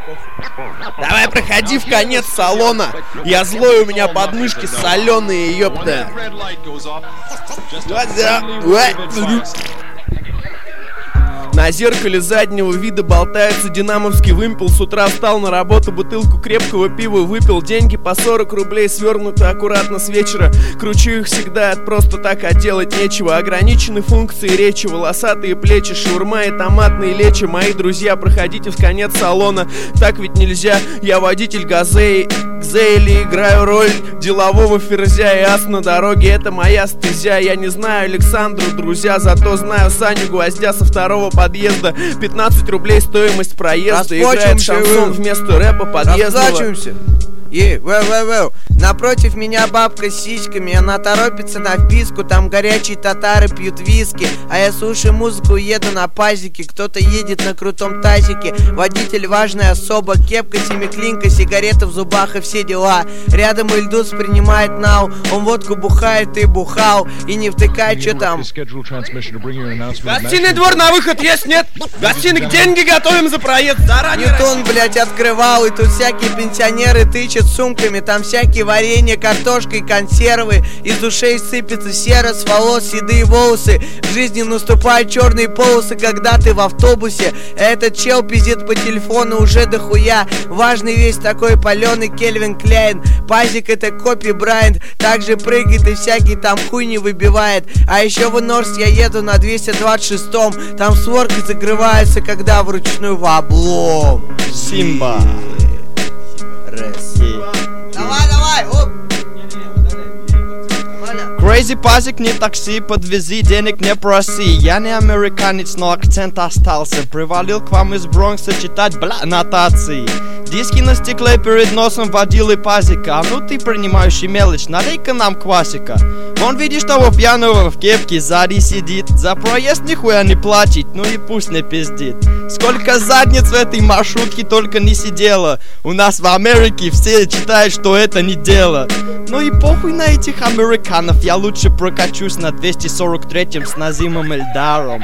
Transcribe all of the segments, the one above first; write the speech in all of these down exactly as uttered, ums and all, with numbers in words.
Давай, проходи в конец салона. Я злой, у меня подмышки соленые, ёпта. На зеркале заднего вида болтается динамовский вымпел. С утра встал на работу, бутылку крепкого пива выпил. Деньги по сорок рублей свернуты аккуратно с вечера. Кручу их всегда, от просто так, а делать нечего. Ограничены функции речи, волосатые плечи, шаурма и томатные лечи. Мои друзья, проходите в конец салона. Так ведь нельзя, я водитель Газели, Газели, играю роль делового ферзя. И ас на дороге, это моя стезя. Я не знаю Александру, друзья, зато знаю Саню Гвоздя со второго подъезда. Пятнадцать рублей стоимость проезда. Играет шансон вместо рэпа подъездного. Расплачиваемся. Ей, вэу, вэу, вэу. Напротив меня бабка с сиськами. Она торопится на вписку. Там горячие татары пьют виски. А я слушаю музыку и еду на пазике. Кто-то едет на крутом тазике. Водитель важная особа. Кепка, семиклинка, сигареты в зубах и все дела. Рядом Ильдус принимает нау. Он водку бухает и бухал. И не втыкает, что там. Гостиный двор на выход есть, нет? Гостиный, деньги готовим за проезд. Заранее. Ньютон, блять, открывал. И тут всякие пенсионеры тычут сумками, там всякие варенья, картошка и консервы. Из ушей сыпется сера, с волос седые волосы. В жизни наступают черные полосы, когда ты в автобусе. Этот чел пиздит по телефону уже дохуя. Важный весь такой паленый Кельвин Кляйн. Пазик это Копи Брайант. Также прыгает и всякий там хуй не выбивает. А еще в Норс я еду на двести двадцать шестом. Там сворки закрываются, когда вручную в облом. Симба. Давай, давай, оп. Crazy пазик, не такси, подвези, денег не проси. Я не американец, но акцент остался. Привалил к вам из Бронкса читать, бля, нотации. Диски на стекле перед носом водил и пазика. А ну ты принимающий мелочь, налей-ка нам квасика. Вон видишь того пьяного в кепке сзади сидит. За проезд нихуя не платит, ну и пусть не пиздит. Сколько задниц в этой маршрутке только не сидело. У нас в Америке все считают, что это не дело. Ну и похуй на этих американцев. Я лучше прокачусь на двести сорок третьем с Назимом Эльдаром.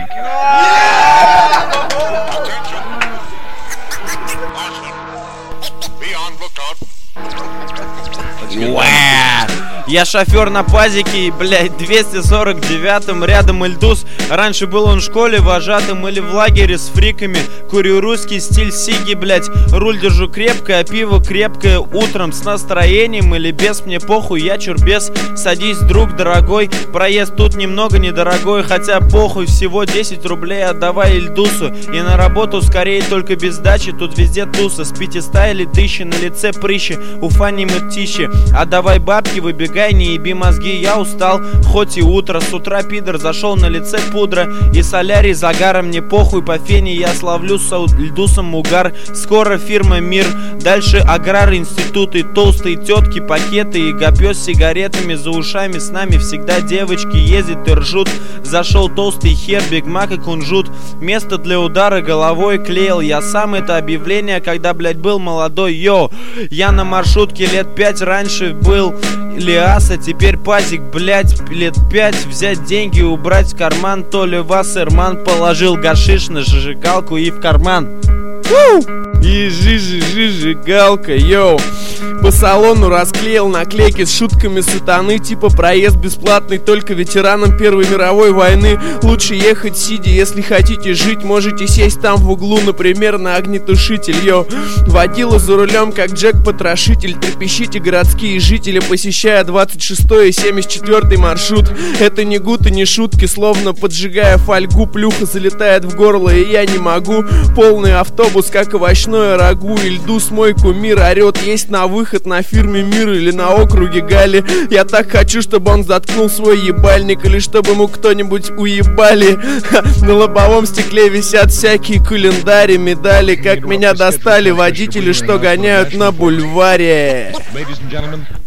Я шофер на пазике и, блядь, двести сорок девятом рядом Ильдус. Раньше был он в школе вожатым или в лагере с фриками. Курю русский стиль сиги, блядь. Руль держу крепко, а пиво крепкое утром. С настроением или без, мне похуй, я чурбес. Садись, друг дорогой, проезд тут немного недорогой. Хотя похуй, всего десять рублей отдавай Ильдусу. И на работу скорее только без дачи, тут везде туса. С пятиста или тысячи на лице прыщи, Уфа не мытищи. Отдавай бабки, выбегай. Не еби мозги, я устал, хоть и утро. С утра пидор зашел, на лице пудра и солярий загаром. Мне похуй, по фене я словлю с Ильдусом угар. Скоро фирма Мир, дальше аграр, институты, толстые тетки, пакеты и гопёс с сигаретами за ушами. С нами всегда девочки ездят и ржут. Зашел толстый хер, бигмак и кунжут. Место для удара головой клеил. Я сам это объявление, когда, блядь, был молодой. Йоу, я на маршрутке лет пять раньше был. Лиаса, теперь пазик, блять, лет пять. Взять деньги, убрать в карман. То ли Вассерман положил гашиш на зажигалку и в карман. Уу! И жижи-жижигалка, йоу. По салону расклеил наклейки с шутками сатаны. Типа проезд бесплатный только ветеранам Первой мировой войны. Лучше ехать сидя, если хотите жить. Можете сесть там в углу, например, на огнетушитель, йоу. Водила за рулем, как Джек-потрошитель. Трепещите, городские жители, посещая двадцать шестой и семьдесят четвёртый маршрут. Это не гуд и не шутки, словно поджигая фольгу. Плюха залетает в горло, и я не могу. Полный автобус, как овощной рагу. Ильдус мой кумир орет. Есть на выход на фирме Мир или на округе Гали. Я так хочу, чтобы он заткнул свой ебальник, или чтобы ему кто-нибудь уебали. На лобовом стекле висят всякие календари, медали. Как меня достали водители, что гоняют на бульваре.